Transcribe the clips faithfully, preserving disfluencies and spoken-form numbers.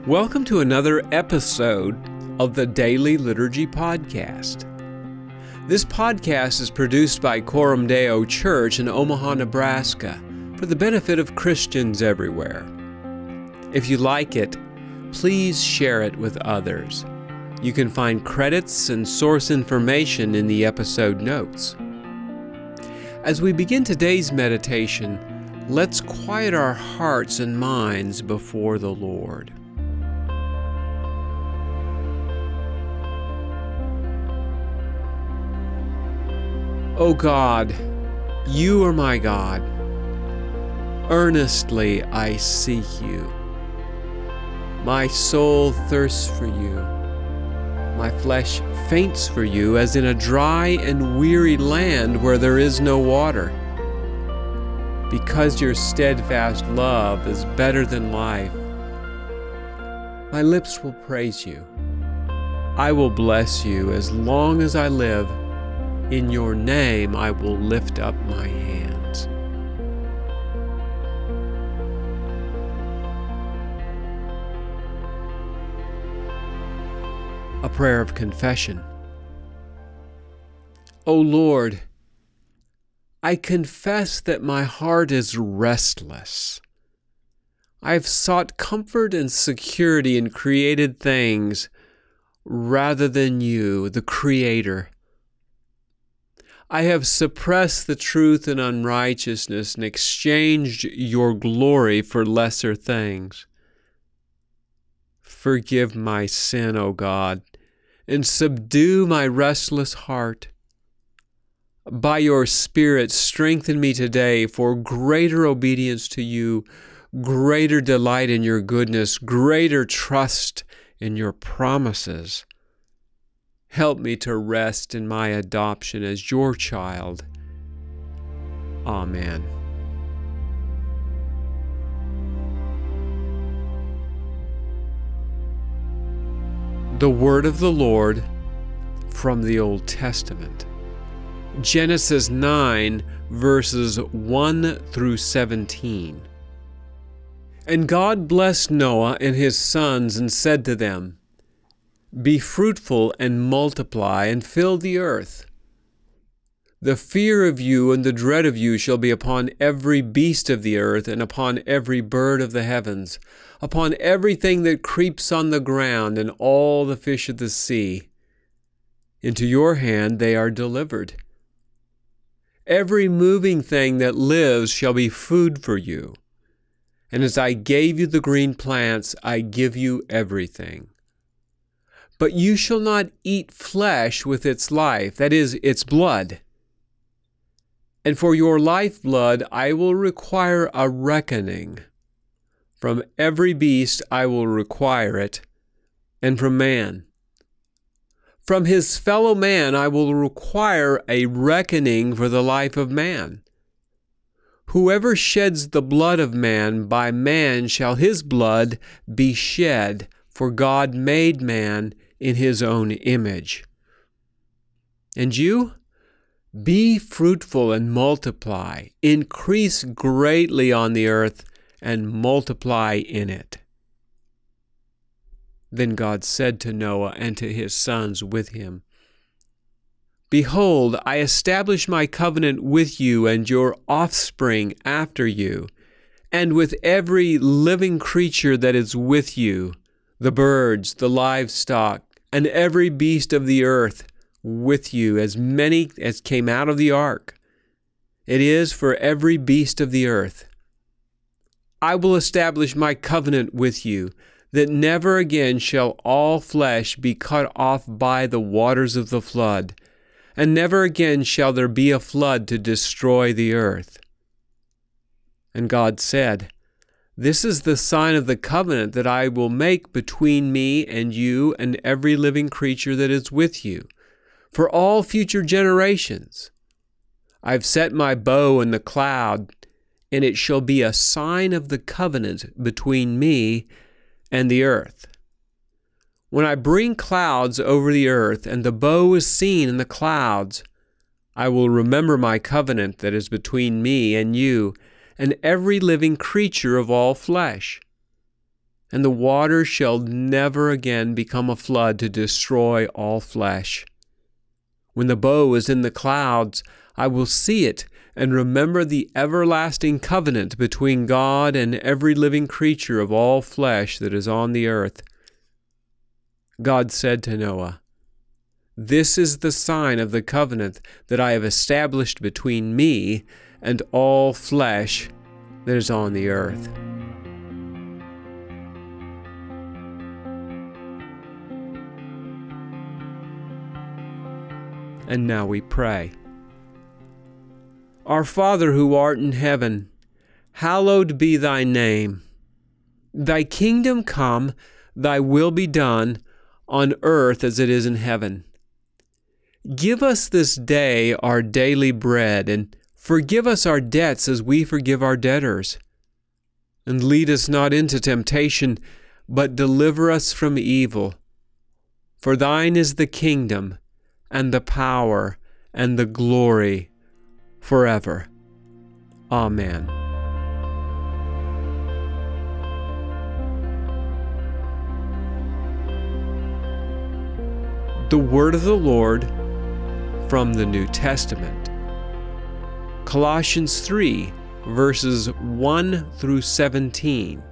Welcome to another episode of the Daily Liturgy Podcast. This podcast is produced by Coram Deo Church in Omaha, Nebraska, for the benefit of Christians everywhere. If you like it, please share it with others. You can find credits and source information in the episode notes. As we begin today's meditation, let's quiet our hearts and minds before the Lord. O God, you are my God. Earnestly I seek you. My soul thirsts for you. My flesh faints for you, as in a dry and weary land where there is no water. Because your steadfast love is better than life, my lips will praise you. I will bless you as long as I live. In your name I will lift up my hands. A prayer of confession. O Lord, I confess that my heart is restless. I have sought comfort and security in created things rather than you, the Creator. I have suppressed the truth in unrighteousness and exchanged your glory for lesser things. Forgive my sin, O God, and subdue my restless heart. By your Spirit, strengthen me today for greater obedience to you, greater delight in your goodness, greater trust in your promises. Help me to rest in my adoption as your child. Amen. The Word of the Lord from the Old Testament. Genesis nine, verses one through seventeen. And God blessed Noah and his sons and said to them, Be fruitful and multiply and fill the earth. The fear of you and the dread of you shall be upon every beast of the earth and upon every bird of the heavens, upon everything that creeps on the ground and all the fish of the sea. Into your hand they are delivered. Every moving thing that lives shall be food for you. And as I gave you the green plants, I give you everything. But you shall not eat flesh with its life, that is, its blood. And for your lifeblood I will require a reckoning. From every beast I will require it, and from man. From his fellow man I will require a reckoning for the life of man. Whoever sheds the blood of man, by man shall his blood be shed, for God made man in his own image. And you, be fruitful and multiply, increase greatly on the earth, and multiply in it. Then God said to Noah and to his sons with him, Behold, I establish my covenant with you and your offspring after you, and with every living creature that is with you, the birds, the livestock, and every beast of the earth with you, as many as came out of the ark. It is for every beast of the earth. I will establish my covenant with you, that never again shall all flesh be cut off by the waters of the flood, and never again shall there be a flood to destroy the earth. And God said, This is the sign of the covenant that I will make between me and you and every living creature that is with you, for all future generations. I've set my bow in the cloud, and it shall be a sign of the covenant between me and the earth. When I bring clouds over the earth, and the bow is seen in the clouds, I will remember my covenant that is between me and you, and every living creature of all flesh. and the waters shall never again become a flood to destroy all flesh. When the bow is in the clouds, I will see it and remember the everlasting covenant between God and every living creature of all flesh that is on the earth. God said to Noah, "This is the sign of the covenant that I have established between me and all flesh that is on the earth." And now we pray. Our Father who art in heaven, hallowed be thy name. Thy kingdom come, thy will be done, on earth as it is in heaven. Give us this day our daily bread, and forgive us our debts as we forgive our debtors. And lead us not into temptation, but deliver us from evil. For thine is the kingdom, and the power, and the glory, forever. Amen. The word of the Lord from the New Testament. Colossians three, verses one through seventeen.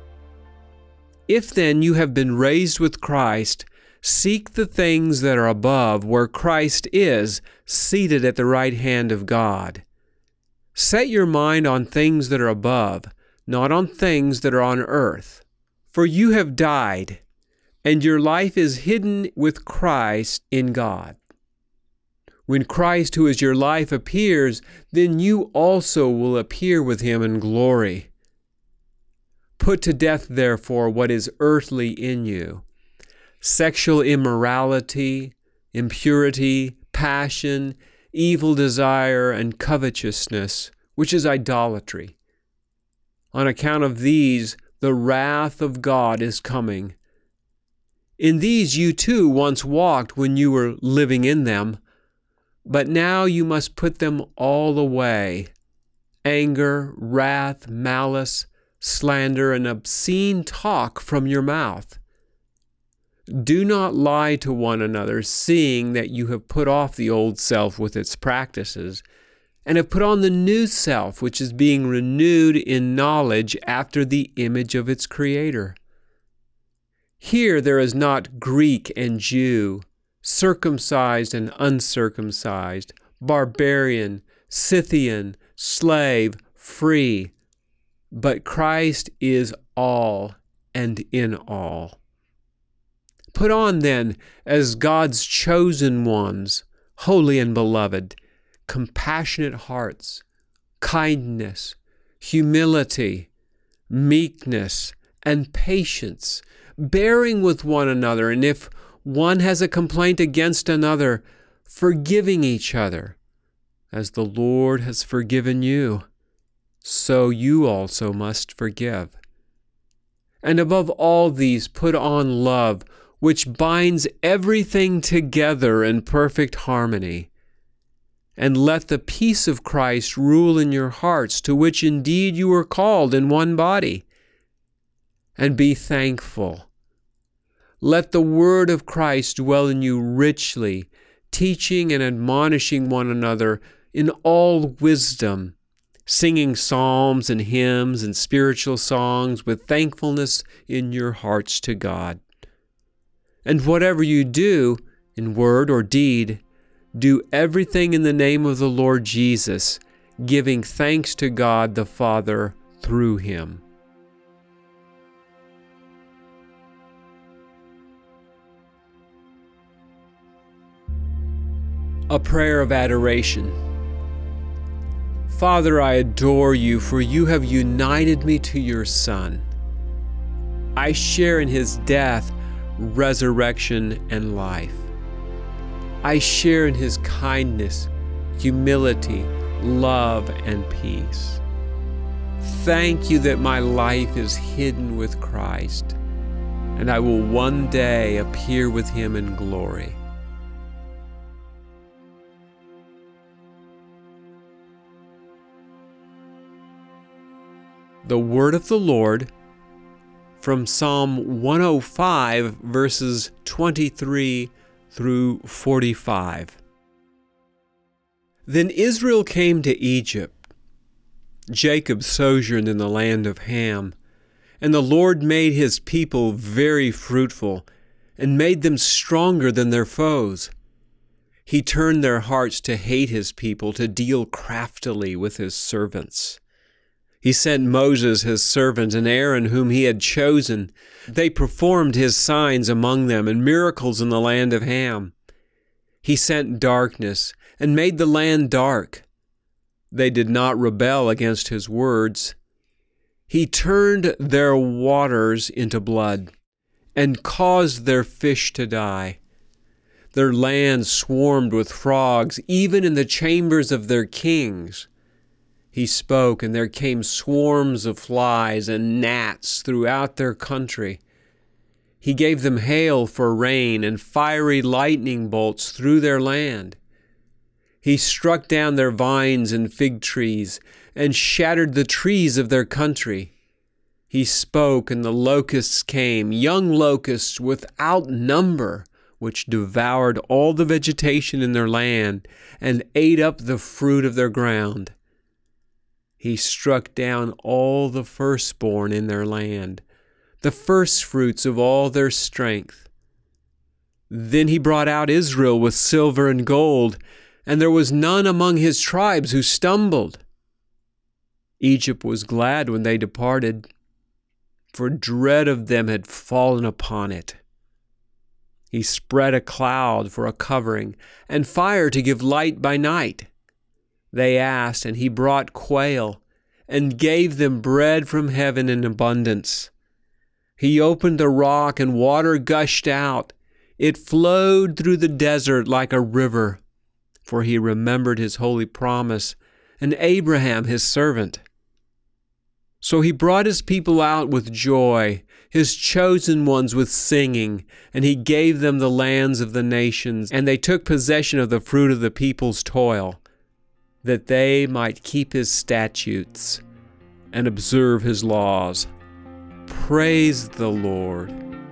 If then you have been raised with Christ, seek the things that are above, where Christ is, seated at the right hand of God. Set your mind on things that are above, not on things that are on earth. For you have died, and your life is hidden with Christ in God. When Christ, who is your life, appears, then you also will appear with him in glory. Put to death, therefore, what is earthly in you: sexual immorality, impurity, passion, evil desire, and covetousness, which is idolatry. On account of these, the wrath of God is coming. In these you too once walked when you were living in them, but now you must put them all away: anger, wrath, malice, slander, and obscene talk from your mouth. Do not lie to one another, seeing that you have put off the old self with its practices, and have put on the new self, which is being renewed in knowledge after the image of its Creator. Here there is not Greek and Jew, circumcised and uncircumcised, barbarian, Scythian, slave, free, but Christ is all and in all. Put on then, as God's chosen ones, holy and beloved, compassionate hearts, kindness, humility, meekness, and patience, bearing with one another, and if one has a complaint against another, forgiving each other. As the Lord has forgiven you, so you also must forgive. And above all these, put on love, which binds everything together in perfect harmony. And let the peace of Christ rule in your hearts, to which indeed you were called in one body. And be thankful. Let the word of Christ dwell in you richly, teaching and admonishing one another in all wisdom, singing psalms and hymns and spiritual songs with thankfulness in your hearts to God. And whatever you do, in word or deed, do everything in the name of the Lord Jesus, giving thanks to God the Father through him. A prayer of adoration. Father, I adore you, for you have united me to your Son. I share in his death, resurrection, and life. I share in his kindness, humility, love, and peace. Thank you that my life is hidden with Christ, and I will one day appear with him in glory. The word of the Lord from Psalm one oh five, verses twenty-three through forty-five. Then Israel came to Egypt. Jacob sojourned in the land of Ham, and the Lord made his people very fruitful, and made them stronger than their foes. He turned their hearts to hate his people, to deal craftily with his servants. He sent Moses his servant and Aaron whom he had chosen. They performed his signs among them and miracles in the land of Ham. He sent darkness and made the land dark. They did not rebel against his words. He turned their waters into blood and caused their fish to die. Their land swarmed with frogs, even in the chambers of their kings. He spoke, and there came swarms of flies and gnats throughout their country. He gave them hail for rain and fiery lightning bolts through their land. He struck down their vines and fig trees and shattered the trees of their country. He spoke, and the locusts came, young locusts without number, which devoured all the vegetation in their land and ate up the fruit of their ground. He struck down all the firstborn in their land, the firstfruits of all their strength. Then he brought out Israel with silver and gold, and there was none among his tribes who stumbled. Egypt was glad when they departed, for dread of them had fallen upon it. He spread a cloud for a covering, and fire to give light by night. They asked, and he brought quail, and gave them bread from heaven in abundance. He opened the rock, and water gushed out. It flowed through the desert like a river, for he remembered his holy promise, and Abraham his servant. So he brought his people out with joy, his chosen ones with singing, and he gave them the lands of the nations, and they took possession of the fruit of the people's toil, that they might keep his statutes and observe his laws. Praise the Lord.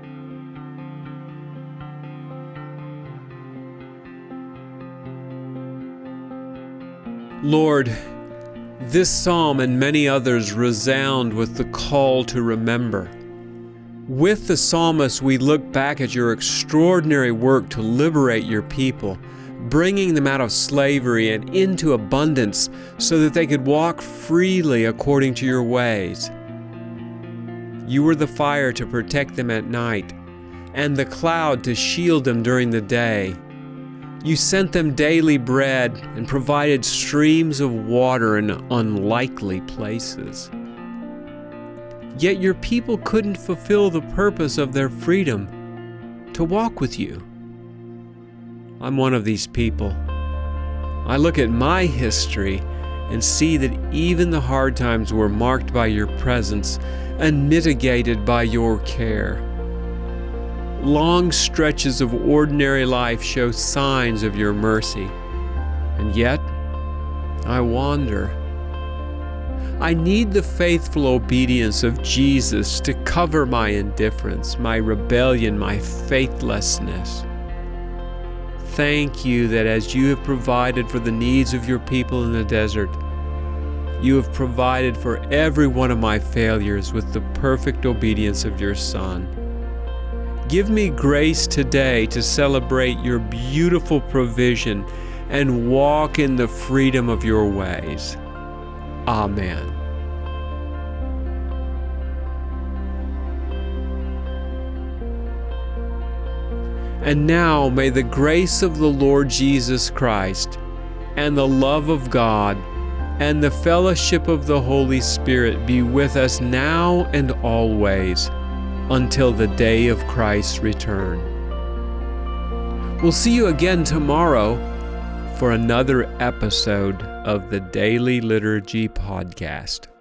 Lord, this psalm and many others resound with the call to remember. With the psalmist, we look back at your extraordinary work to liberate your people, bringing them out of slavery and into abundance so that they could walk freely according to your ways. You were the fire to protect them at night, and the cloud to shield them during the day. You sent them daily bread and provided streams of water in unlikely places. Yet your people couldn't fulfill the purpose of their freedom to walk with you. I'm one of these people. I look at my history and see that even the hard times were marked by your presence and mitigated by your care. Long stretches of ordinary life show signs of your mercy, and yet I wander. I need the faithful obedience of Jesus to cover my indifference, my rebellion, my faithlessness. Thank you that as you have provided for the needs of your people in the desert, you have provided for every one of my failures with the perfect obedience of your Son. Give me grace today to celebrate your beautiful provision and walk in the freedom of your ways. Amen. And now may the grace of the Lord Jesus Christ and the love of God and the fellowship of the Holy Spirit be with us now and always, until the day of Christ's return. We'll see you again tomorrow for another episode of the Daily Liturgy Podcast.